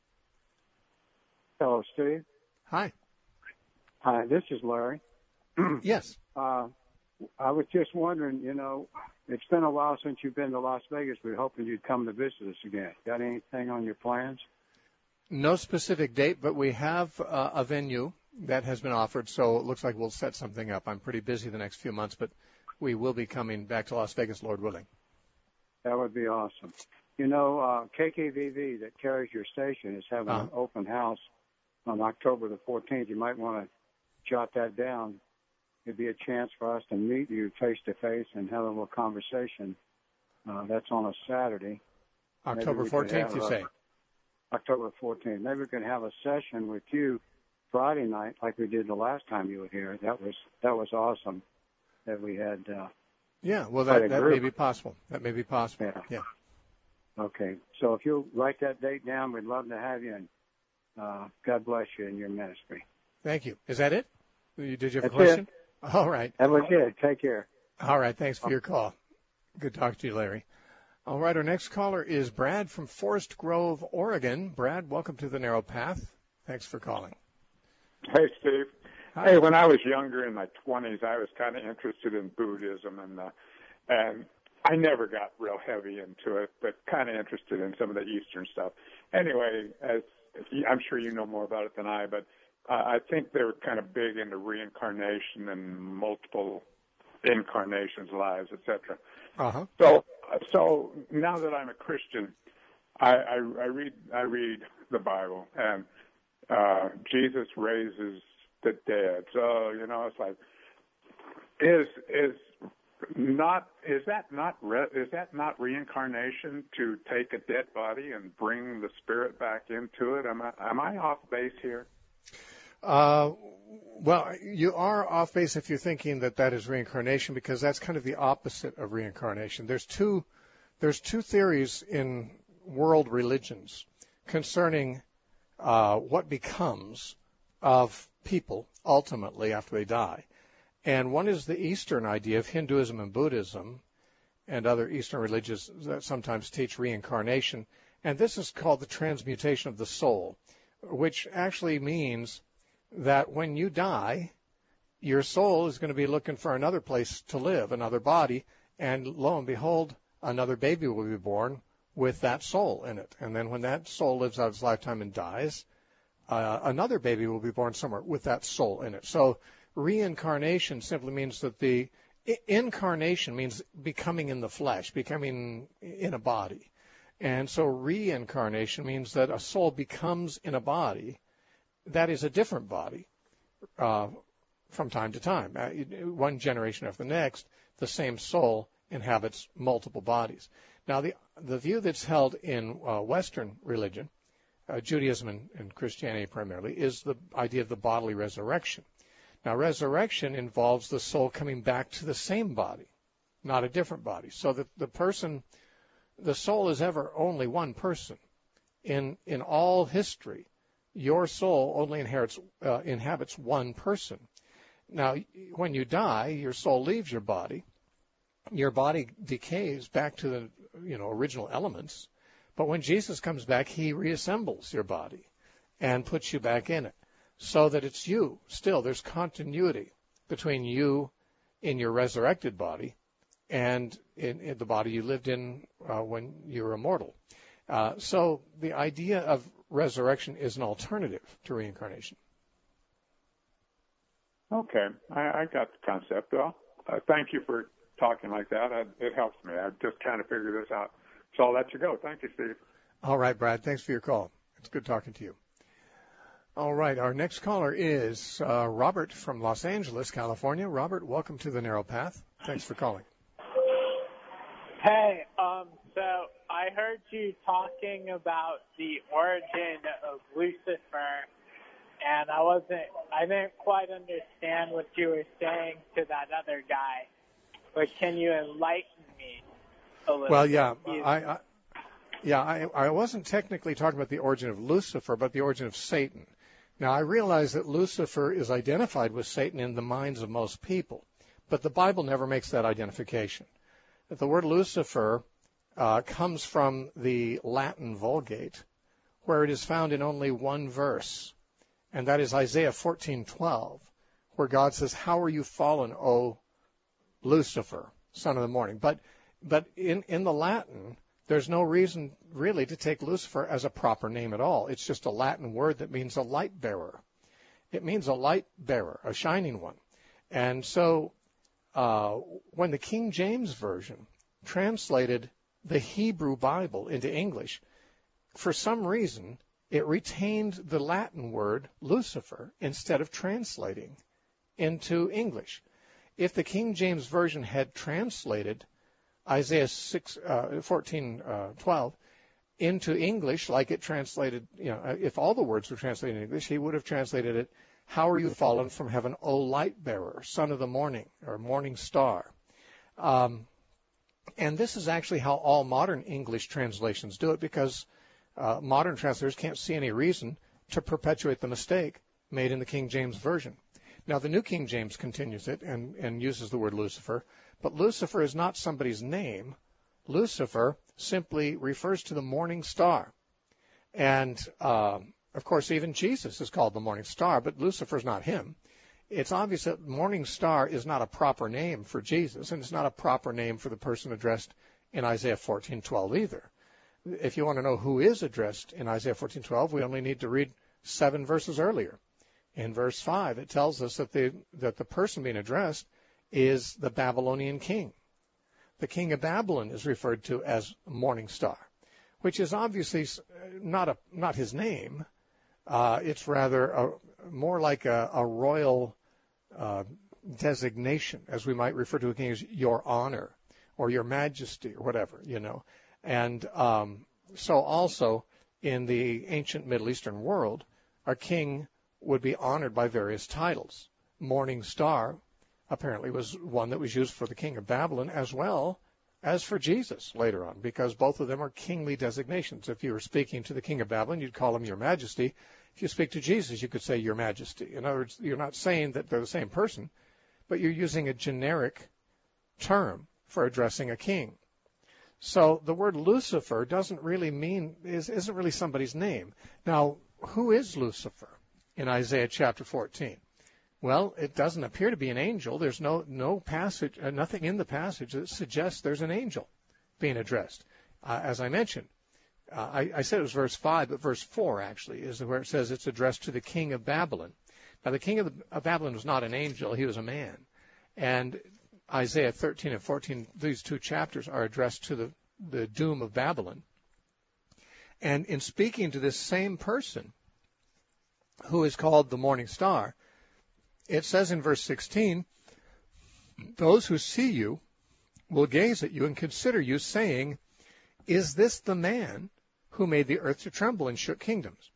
Hello, Steve. Hi. Hi, this is Larry. Yes. Uh, I was just wondering, you know, it's been a while since you've been to Las Vegas. We were hoping you'd come to visit us again. Got anything on your plans? No specific date, but we have uh, a venue that has been offered, so it looks like we'll set something up. I'm pretty busy the next few months, but we will be coming back to Las Vegas, Lord willing. That would be awesome. You know, uh, K K V V that carries your station is having uh-huh. an open house on October the fourteenth. You might want to jot that down. It'd be a chance for us to meet you face-to-face and have a little conversation. Uh, that's on a Saturday. October fourteenth, you say? October fourteenth. Maybe we can have a session with you Friday night like we did the last time you were here. That was that was awesome that we had. Uh, yeah, well, that, that may be possible. That may be possible. Yeah. yeah. Okay. So if you'll write that date down, we'd love to have you. And uh, God bless you in your ministry. Thank you. Is that it? Did you have That's a question? It. All right. That was it. Take care. All right. Thanks for your call. Good talking to you, Larry. All right. Our next caller is Brad from Forest Grove, Oregon. Brad, welcome to the Narrow Path. Thanks for calling. Hey, Steve. Hi. Hey, when I was younger in my twenties, I was kind of interested in Buddhism, and uh, and I never got real heavy into it, but kind of interested in some of the Eastern stuff. Anyway, as I'm sure you know more about it than I, but Uh, I think they were kind of big into reincarnation and multiple incarnations, lives, et cetera. Uh-huh. So, so now that I'm a Christian, I, I, I read I read the Bible, and uh, Jesus raises the dead. So you know, it's like, is is not is that not re, is that not reincarnation to take a dead body and bring the spirit back into it? Am I am I off base here? Uh, well, you are off base if you're thinking that that is reincarnation, because that's kind of the opposite of reincarnation. There's two, there's two theories in world religions concerning uh, what becomes of people ultimately after they die. And one is the Eastern idea of Hinduism and Buddhism and other Eastern religions that sometimes teach reincarnation. And this is called the transmutation of the soul, which actually means that when you die, your soul is going to be looking for another place to live, another body, and lo and behold, another baby will be born with that soul in it. And then when that soul lives out its lifetime and dies, uh, another baby will be born somewhere with that soul in it. So reincarnation simply means that the incarnation means becoming in the flesh, becoming in a body. And so reincarnation means that a soul becomes in a body that is a different body uh, from time to time. Uh, one generation after the next, the same soul inhabits multiple bodies. Now, the the view that's held in uh, Western religion, uh, Judaism and, and Christianity primarily, is the idea of the bodily resurrection. Now, resurrection involves the soul coming back to the same body, not a different body. So that the person, the soul is ever only one person. In in all history, your soul only inherits, uh, inhabits one person. Now, when you die, your soul leaves your body. Your body decays back to the, you know, original elements. But when Jesus comes back, he reassembles your body and puts you back in it, so that it's you still. There's continuity between you in your resurrected body and in, in the body you lived in uh, when you were immortal. Uh, so the idea of resurrection is an alternative to reincarnation. Okay, I, I got the concept. Well, uh, thank you for talking like that. I, it helps me. I just kind of figured this out. So I'll let you go. Thank you, Steve. All right, Brad. Thanks for your call. It's good talking to you. All right, our next caller is uh, Robert from Los Angeles, California. Robert, welcome to the Narrow Path. Thanks for calling. Hey, um, so I heard you talking about the origin of Lucifer, and I wasn't, I didn't quite understand what you were saying to that other guy. But can you enlighten me a little? Well, yeah, bit? I, I, yeah, I, I wasn't technically talking about the origin of Lucifer, but the origin of Satan. Now, I realize that Lucifer is identified with Satan in the minds of most people, but the Bible never makes that identification. The word Lucifer uh, comes from the Latin Vulgate, where it is found in only one verse, and that is Isaiah fourteen twelve, where God says, "How are you fallen, O Lucifer, son of the morning. But but in, in the Latin, there's no reason really to take Lucifer as a proper name at all. It's just a Latin word that means a light bearer. It means a light bearer, a shining one. And so uh, when the King James Version translated the Hebrew Bible into English, for some reason, it retained the Latin word Lucifer instead of translating into English. If the King James Version had translated Isaiah six, uh, fourteen, uh, twelve into English like it translated, you know, if all the words were translated in English, he would have translated it, "How are you fallen from heaven, O light bearer, son of the morning," or morning star. Um, and this is actually how all modern English translations do it, because uh, modern translators can't see any reason to perpetuate the mistake made in the King James Version. Now, the New King James continues it and, and uses the word Lucifer, but Lucifer is not somebody's name. Lucifer simply refers to the morning star. And, uh, of course, even Jesus is called the morning star, but Lucifer's not him. It's obvious that morning star is not a proper name for Jesus, and it's not a proper name for the person addressed in Isaiah fourteen twelve either. If you want to know who is addressed in Isaiah fourteen twelve, we only need to read seven verses earlier. In verse five, it tells us that the, that the person being addressed is the Babylonian king. The king of Babylon is referred to as morning star, which is obviously not a not his name. Uh, it's rather a, more like a, a royal uh, designation, as we might refer to a king as your honor or your majesty or whatever, you know. And um, so also in the ancient Middle Eastern world, a king would be honored by various titles. Morning star apparently was one that was used for the king of Babylon as well as for Jesus later on, because both of them are kingly designations. If you were speaking to the king of Babylon, you'd call him your majesty. If you speak to Jesus, you could say your majesty. In other words, you're not saying that they're the same person, but you're using a generic term for addressing a king. So the word Lucifer doesn't really mean, is, isn't really somebody's name. Now, who is Lucifer in Isaiah chapter fourteen? Well, it doesn't appear to be an angel. There's no no passage, uh, nothing in the passage that suggests there's an angel being addressed. Uh, as I mentioned, uh, I, I said it was verse five, but verse four actually is where it says it's addressed to the king of Babylon. Now, the king of, the, of Babylon was not an angel. He was a man. And Isaiah thirteen and fourteen, these two chapters are addressed to the, the doom of Babylon. And in speaking to this same person who is called the morning star, it says in verse sixteen, "Those who see you will gaze at you and consider you, saying, 'Is this the man who made the earth to tremble and shook kingdoms?'"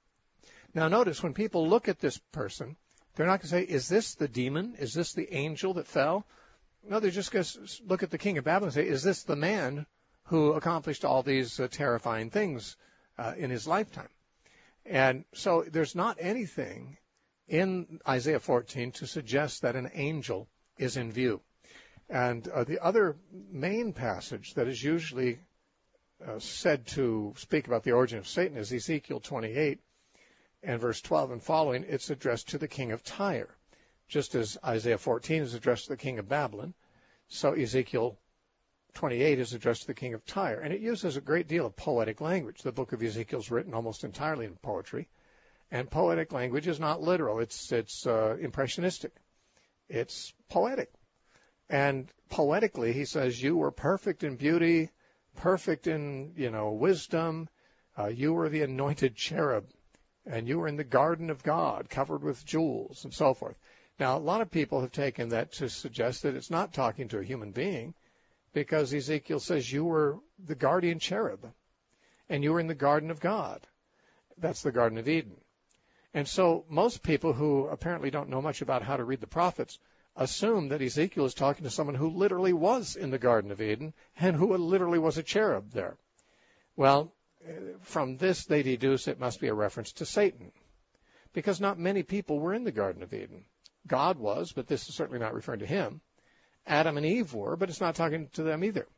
Now notice, when people look at this person, they're not going to say, "Is this the demon? Is this the angel that fell?" No, they're just going to look at the king of Babylon and say, "Is this the man who accomplished all these uh, terrifying things uh, in his lifetime?" And so there's not anything in Isaiah fourteen to suggest that an angel is in view. And uh, the other main passage that is usually uh, said to speak about the origin of Satan is Ezekiel twenty-eight and verse twelve and following. It's addressed to the king of Tyre, just as Isaiah fourteen is addressed to the king of Babylon. So Ezekiel twenty-eight is addressed to the king of Tyre. And it uses a great deal of poetic language. The book of Ezekiel is written almost entirely in poetry. And poetic language is not literal. It's it's uh, impressionistic. It's poetic. And poetically, he says, "You were perfect in beauty, perfect in, you know, wisdom. Uh, you were the anointed cherub, and you were in the garden of God, covered with jewels," and so forth. Now, a lot of people have taken that to suggest that it's not talking to a human being, because Ezekiel says you were the guardian cherub, and you were in the garden of God. That's the Garden of Eden. And so most people who apparently don't know much about how to read the prophets assume that Ezekiel is talking to someone who literally was in the Garden of Eden and who literally was a cherub there. Well, from this they deduce it must be a reference to Satan, because not many people were in the Garden of Eden. God was, but this is certainly not referring to him. Adam and Eve were, but it's not talking to them either.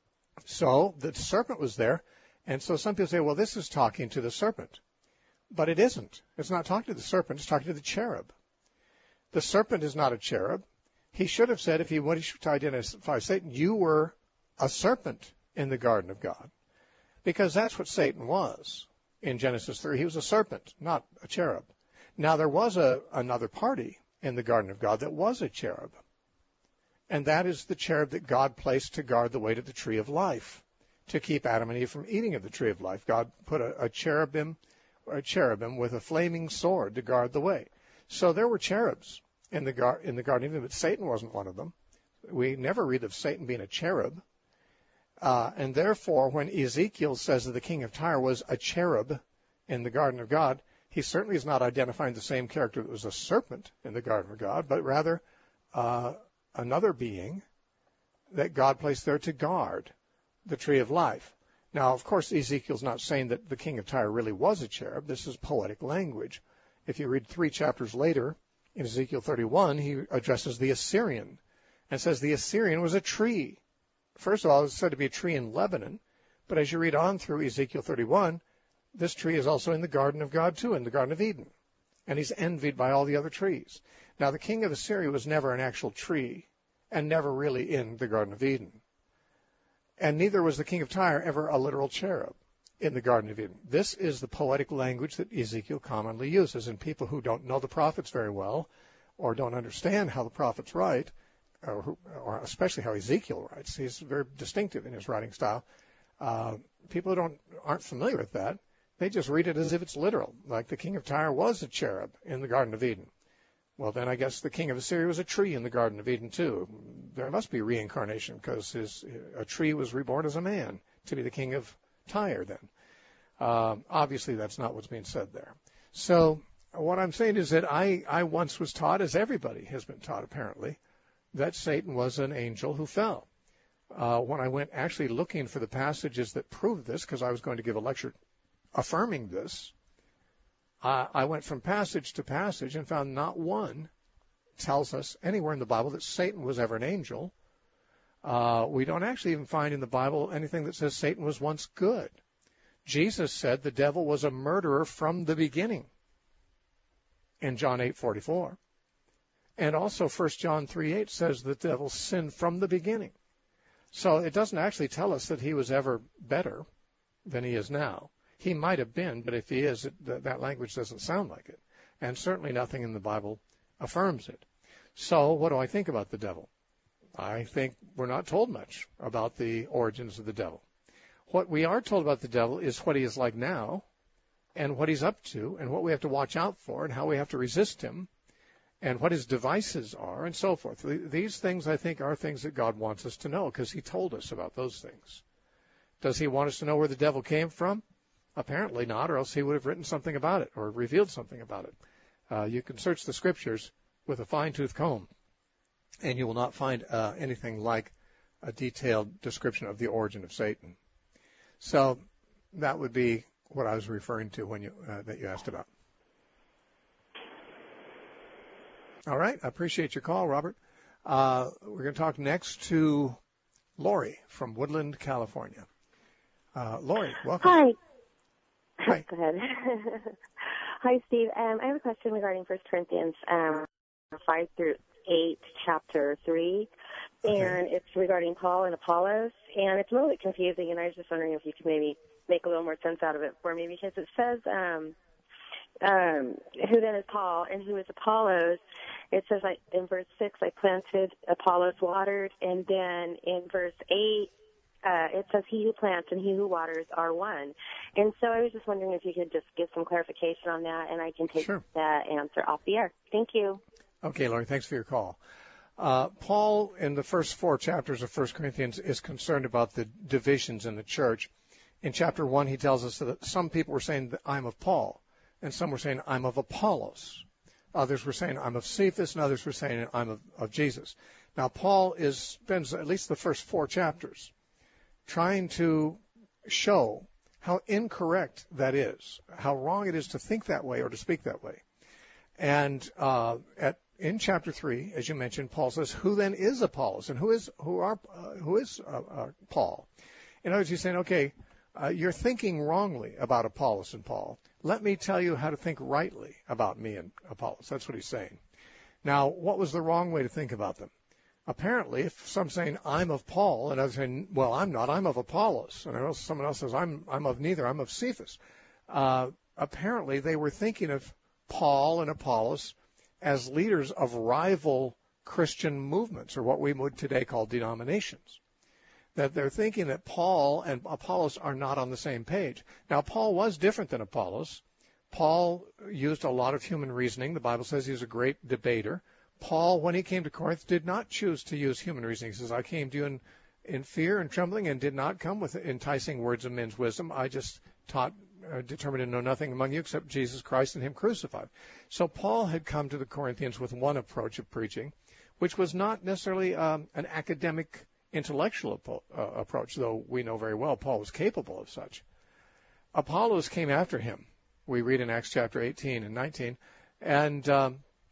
So the serpent was there, and so some people say, well, this is talking to the serpent. But it isn't. It's not talking to the serpent. It's talking to the cherub. The serpent is not a cherub. He should have said, if he wanted to identify Satan, you were a serpent in the garden of God. Because that's what Satan was in Genesis three. He was a serpent, not a cherub. Now, there was a, another party in the garden of God that was a cherub. And that is the cherub that God placed to guard the way to the tree of life, to keep Adam and Eve from eating of the tree of life. God put a, a cherubim, or a cherubim with a flaming sword to guard the way. So there were cherubs in the, gar- in the Garden of Eden, but Satan wasn't one of them. We never read of Satan being a cherub. Uh, and therefore, when Ezekiel says that the king of Tyre was a cherub in the Garden of God, he certainly is not identifying the same character that was a serpent in the Garden of God, but rather uh, another being that God placed there to guard the tree of life. Now, of course, Ezekiel's not saying that the king of Tyre really was a cherub. This is poetic language. If you read three chapters later, in Ezekiel thirty-one, he addresses the Assyrian and says the Assyrian was a tree. First of all, it's said to be a tree in Lebanon, but as you read on through Ezekiel thirty-one, this tree is also in the Garden of God too, in the Garden of Eden, and he's envied by all the other trees. Now, the king of Assyria was never an actual tree and never really in the Garden of Eden, and neither was the king of Tyre ever a literal cherub in the Garden of Eden. This is the poetic language that Ezekiel commonly uses, and people who don't know the prophets very well or don't understand how the prophets write, or, who, or especially how Ezekiel writes, he's very distinctive in his writing style. Uh, people who don't aren't familiar with that, they just read it as if it's literal, like the king of Tyre was a cherub in the Garden of Eden. Well, then I guess the king of Assyria was a tree in the Garden of Eden too. There must be reincarnation because his, a tree was reborn as a man to be the king of Tyre then. Uh, obviously, that's not what's being said there. So what I'm saying is that I, I once was taught, as everybody has been taught apparently, that Satan was an angel who fell. Uh, when I went actually looking for the passages that proved this, because I was going to give a lecture affirming this, uh, I went from passage to passage and found not one tells us anywhere in the Bible that Satan was ever an angel. Uh, we don't actually even find in the Bible anything that says Satan was once good. Jesus said the devil was a murderer from the beginning in John eight forty-four. And also First John three eight says the devil sinned from the beginning. So it doesn't actually tell us that he was ever better than he is now. He might have been, but if he is, it, th- that language doesn't sound like it. And certainly nothing in the Bible affirms it. So what do I think about the devil? I think we're not told much about the origins of the devil. What we are told about the devil is what he is like now and what he's up to and what we have to watch out for and how we have to resist him and what his devices are and so forth. These things, I think, are things that God wants us to know because he told us about those things. Does he want us to know where the devil came from? Apparently not, or else he would have written something about it or revealed something about it. Uh, you can search the scriptures with a fine-tooth comb, and you will not find uh, anything like a detailed description of the origin of Satan. So that would be what I was referring to when you uh, that you asked about. All right, I appreciate your call, Robert. Uh, we're going to talk next to Lori from Woodland, California. Uh, Lori, welcome. Hi. Hi. Go ahead. Hi, Steve. Um, I have a question regarding First Corinthians um, five through eight, chapter three, Okay. and it's regarding Paul and Apollos, and it's a little bit confusing, and I was just wondering if you could maybe make a little more sense out of it for me, because it says, um, um, who then is Paul and who is Apollos? It says like in verse six, I planted, Apollos watered, and then in verse eight, Uh, it says he who plants and he who waters are one. And so I was just wondering if you could just give some clarification on that, and I can take Sure. that answer off the air. Thank you. Okay, Lori, thanks for your call. Uh, Paul, in the first four chapters of First Corinthians, is concerned about the divisions in the church. In chapter one, he tells us that some people were saying that I'm of Paul, and some were saying I'm of Apollos. Others were saying I'm of Cephas, and others were saying I'm of, of Jesus. Now, Paul is spends at least the first four chapters trying to show how incorrect that is, how wrong it is to think that way or to speak that way. And uh, at in chapter three, as you mentioned, Paul says, "Who then is Apollos, and who is who are uh, who is uh, uh, Paul?" In other words, he's saying, "Okay, uh, you're thinking wrongly about Apollos and Paul. Let me tell you how to think rightly about me and Apollos." That's what he's saying. Now, what was the wrong way to think about them? apparently, if some saying, I'm of Paul, and others saying, well, I'm not, I'm of Apollos, and else, someone else says, I'm, I'm of neither, I'm of Cephas. Uh, apparently, they were thinking of Paul and Apollos as leaders of rival Christian movements, or what we would today call denominations. That they're thinking that Paul and Apollos are not on the same page. Now, Paul was different than Apollos. Paul used a lot of human reasoning. The Bible says he was a great debater. Paul, when he came to Corinth, did not choose to use human reasoning. He says, I came to you in, in fear and trembling and did not come with enticing words of men's wisdom. I just taught, uh, determined to know nothing among you except Jesus Christ and him crucified. So Paul had come to the Corinthians with one approach of preaching, which was not necessarily um, an academic intellectual uh, approach, though we know very well Paul was capable of such. Apollos came after him. We read in Acts chapter eighteen and nineteen. And um,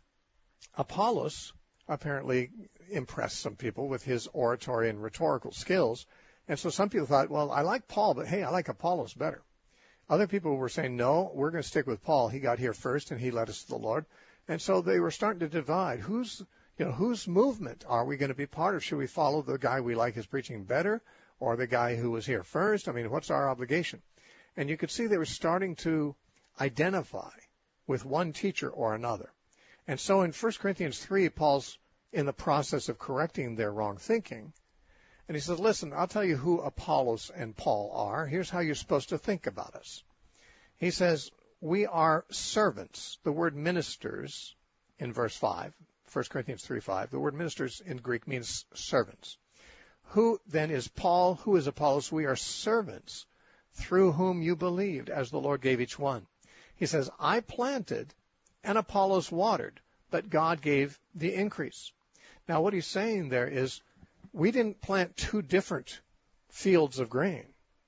Apollos apparently impressed some people with his oratory and rhetorical skills. And so some people thought, well, I like Paul, but hey, I like Apollos better. Other people were saying, no, we're going to stick with Paul. He got here first and he led us to the Lord. And so they were starting to divide. Who's You know, whose movement are we going to be part of? Should we follow the guy we like his preaching better, or the guy who was here first? I mean, what's our obligation? And you could see they were starting to identify with one teacher or another. And so in First Corinthians three, Paul's in the process of correcting their wrong thinking. And he says, listen, I'll tell you who Apollos and Paul are. Here's how you're supposed to think about us. He says, we are servants. The word ministers in verse five. First Corinthians three five. The word ministers in Greek means servants. Who then is Paul? Who is Apollos? We are servants through whom you believed, as the Lord gave each one. He says, I planted and Apollos watered, but God gave the increase. Now what he's saying there is, we didn't plant two different fields of grain.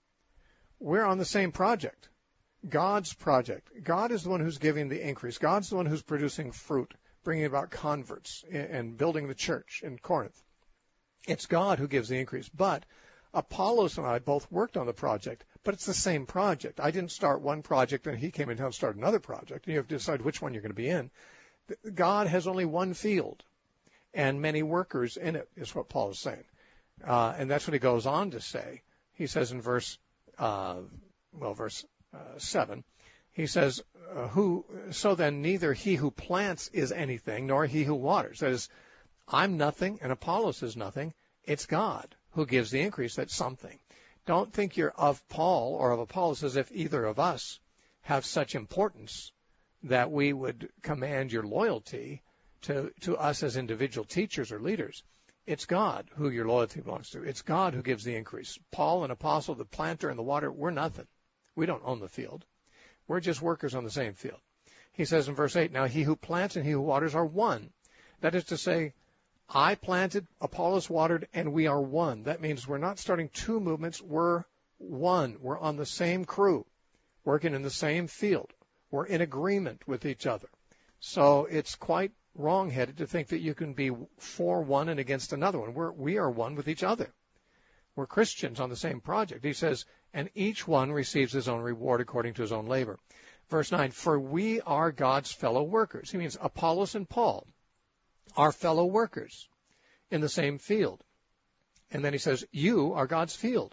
We're on the same project. God's project. God is the one who's giving the increase. God's the one who's producing fruit, bringing about converts and building the church in Corinth. It's God who gives the increase. But Apollos and I both worked on the project, but it's the same project. I didn't start one project and he came in town and started another project, and you have to decide which one you're going to be in. God has only one field and many workers in it, is what Paul is saying. Uh, and that's what he goes on to say. He says in verse, uh, well, verse uh, seven, he says, uh, "Who? So then neither he who plants is anything, nor he who waters." That is, I'm nothing and Apollos is nothing. It's God who gives the increase. That's something. Don't think you're of Paul or of Apollos as if either of us have such importance that we would command your loyalty to, to us as individual teachers or leaders. It's God who your loyalty belongs to. It's God who gives the increase. Paul, an apostle, the planter and the water, we're nothing. We don't own the field. We're just workers on the same field. He says in verse eight, now he who plants and he who waters are one. That is to say, I planted, Apollos watered, and we are one. That means we're not starting two movements. We're one. We're on the same crew, working in the same field. We're in agreement with each other. So it's quite wrong-headed to think that you can be for one and against another one. We're, we are one with each other. We're Christians on the same project. He says, and each one receives his own reward according to his own labor. Verse nine, for we are God's fellow workers. He means Apollos and Paul are fellow workers in the same field. And then he says, you are God's field.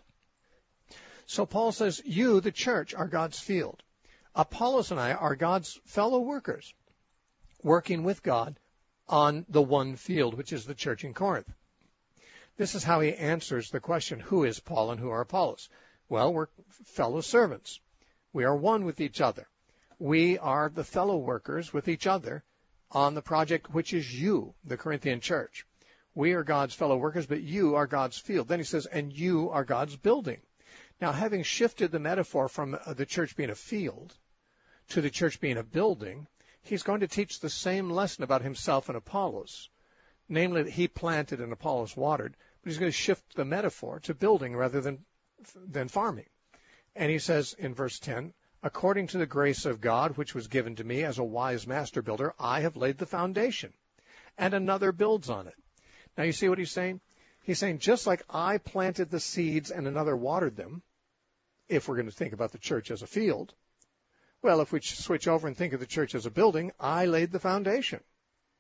So Paul says, you, the church, are God's field. Apollos and I are God's fellow workers, working with God on the one field, which is the church in Corinth. This is how he answers the question, who is Paul and who are Apollos? Well, we're fellow servants. We are one with each other. We are the fellow workers with each other on the project, which is you, the Corinthian church. We are God's fellow workers, but you are God's field. Then he says, and you are God's building. Now, having shifted the metaphor from the church being a field to the church being a building, he's going to teach the same lesson about himself and Apollos, namely that he planted and Apollos watered, but he's going to shift the metaphor to building rather than, than farming. And he says in verse ten, according to the grace of God, which was given to me as a wise master builder, I have laid the foundation, and another builds on it. Now, you see what he's saying? He's saying, just like I planted the seeds and another watered them, if we're going to think about the church as a field, well, if we switch over and think of the church as a building, I laid the foundation,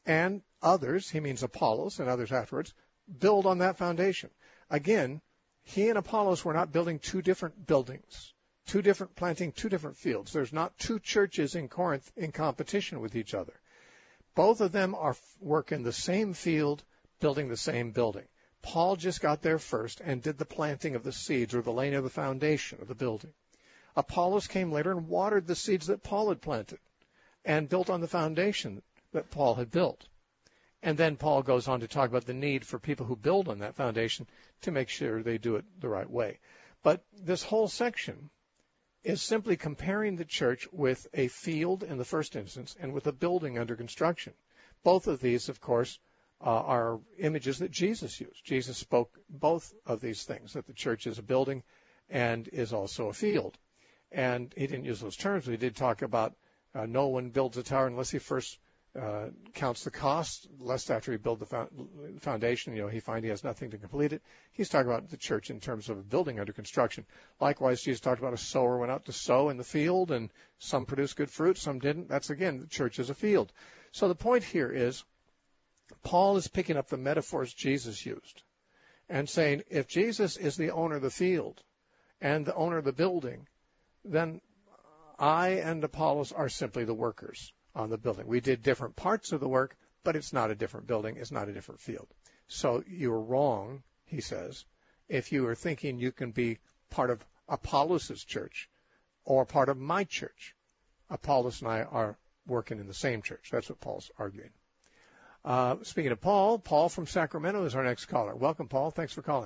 and others, he means Apollos and others afterwards, build on that foundation. Again, he and Apollos were not building two different buildings, two different planting two different fields. There's not two churches in Corinth in competition with each other. Both of them are working the same field, building the same building. Paul just got there first and did the planting of the seeds or the laying of the foundation of the building. Apollos came later and watered the seeds that Paul had planted and built on the foundation that Paul had built. And then Paul goes on to talk about the need for people who build on that foundation to make sure they do it the right way. But this whole section is simply comparing the church with a field in the first instance and with a building under construction. Both of these, of course, uh, are images that Jesus used. Jesus spoke both of these things, that the church is a building and is also a field. And he didn't use those terms, but he did talk about uh, no one builds a tower unless he first uh, counts the cost, lest after he builds the foundation, you know, he find he has nothing to complete it. He's talking about the church in terms of a building under construction. Likewise, Jesus talked about a sower went out to sow in the field, and some produced good fruit, some didn't. That's, again, the church is a field. So the point here is Paul is picking up the metaphors Jesus used and saying if Jesus is the owner of the field and the owner of the building, then I and Apollos are simply the workers on the building. We did different parts of the work, but it's not a different building. It's not a different field. So you're wrong, he says, if you are thinking you can be part of Apollos' church or part of my church. Apollos and I are working in the same church. That's what Paul's arguing. Uh, speaking of Paul, Paul from Sacramento is our next caller. Welcome, Paul. Thanks for calling.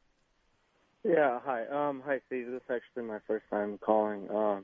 Yeah, hi. Um, hi, Steve. This is actually my first time calling. Um,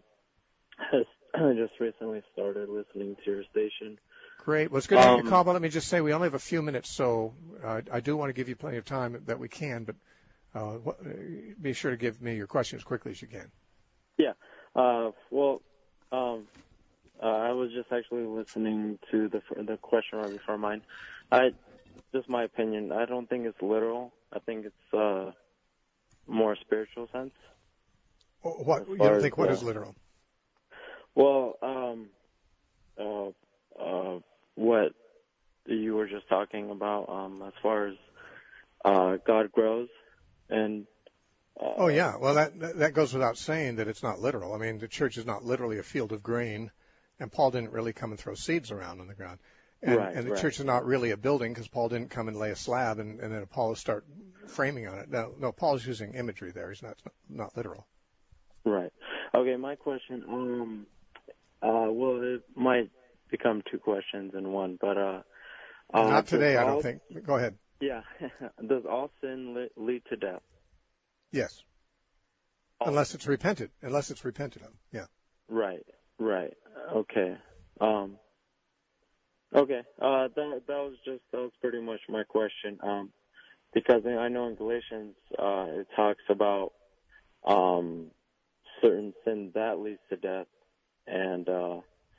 I just recently started listening to your station. Great. Well, it's good to have um, you call, but let me just say we only have a few minutes, so uh, I do want to give you plenty of time that we can, but uh, be sure to give me your question as quickly as you can. Yeah. Uh, well, um, uh, I was just actually listening to the the question right before mine. I, just my opinion, I don't think it's literal. I think it's uh, more spiritual sense. What you don't think? What uh, is literal? Well, um, uh, uh, what you were just talking about, um, as far as uh, God grows, and uh, oh yeah, well that that goes without saying that it's not literal. I mean, the church is not literally a field of grain, and Paul didn't really come and throw seeds around on the ground, and, right, and the right. church is not really a building because Paul didn't come and lay a slab and, and then Apollos start framing on it. No, no, Paul's using imagery there. He's not not literal. Right. Okay. My question. Um, Uh, well, it might become two questions in one, but uh, uh not today. all, I don't think. Go ahead. Yeah. Does all sin li- lead to death? Yes. All Unless it's repented. Unless it's repented of. Yeah. Right. Right. Okay. Um. Okay. Uh, that that was just that was pretty much my question. Um, because I know in Galatians, uh, it talks about um certain sin that leads to death. And uh,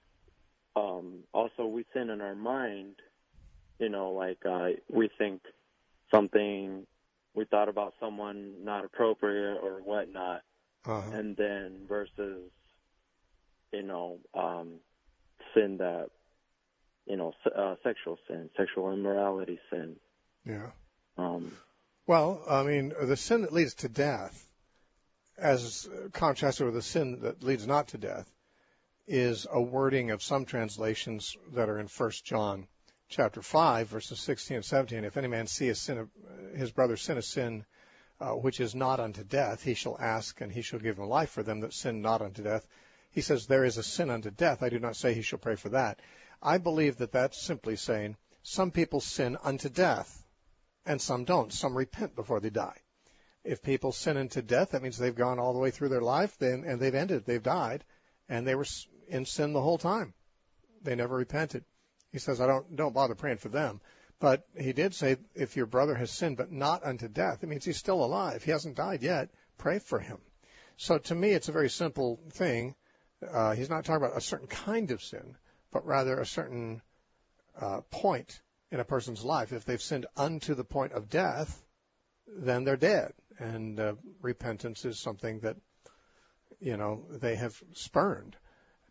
um, also we sin in our mind, you know, like uh, we think something, we thought about someone not appropriate or whatnot, uh-huh. and then versus, you know, um, sin that, you know, uh, sexual sin, sexual immorality sin. Yeah. Um, well, I mean, the sin that leads to death, as contrasted with the sin that leads not to death, is a wording of some translations that are in First John chapter five, verses sixteen and seventeen. If any man see a sin of, his brother sin a sin uh, which is not unto death, he shall ask, and he shall give him life for them that sin not unto death. He says, there is a sin unto death. I do not say he shall pray for that. I believe that that's simply saying some people sin unto death, and some don't. Some repent before they die. If people sin unto death, that means they've gone all the way through their life, then, and they've ended, they've died, and they were in sin the whole time. They never repented. He says, I don't don't bother praying for them. But he did say, if your brother has sinned but not unto death, it means he's still alive. He hasn't died yet. Pray for him. So to me, it's a very simple thing. Uh, he's not talking about a certain kind of sin, but rather a certain uh, point in a person's life. If they've sinned unto the point of death, then they're dead. And uh, repentance is something that, you know, they have spurned.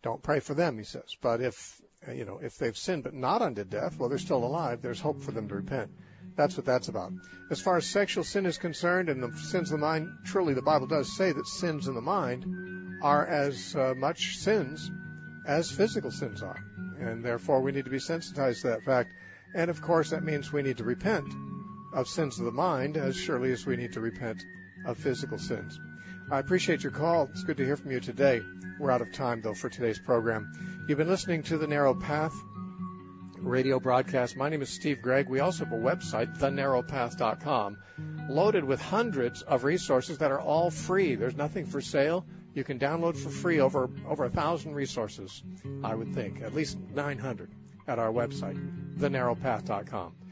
Don't pray for them, he says. But if, you know, if they've sinned but not unto death, well, they're still alive. There's hope for them to repent. That's what that's about. As far as sexual sin is concerned and the sins of the mind, truly the Bible does say that sins in the mind are as uh, much sins as physical sins are. And therefore we need to be sensitized to that fact. And of course that means we need to repent of sins of the mind as surely as we need to repent of physical sins. I appreciate your call. It's good to hear from you today. We're out of time, though, for today's program. You've been listening to The Narrow Path radio broadcast. My name is Steve Gregg. We also have a website, the narrow path dot com, loaded with hundreds of resources that are all free. There's nothing for sale. You can download for free over over a thousand resources, I would think, at least nine hundred at our website, the narrow path dot com.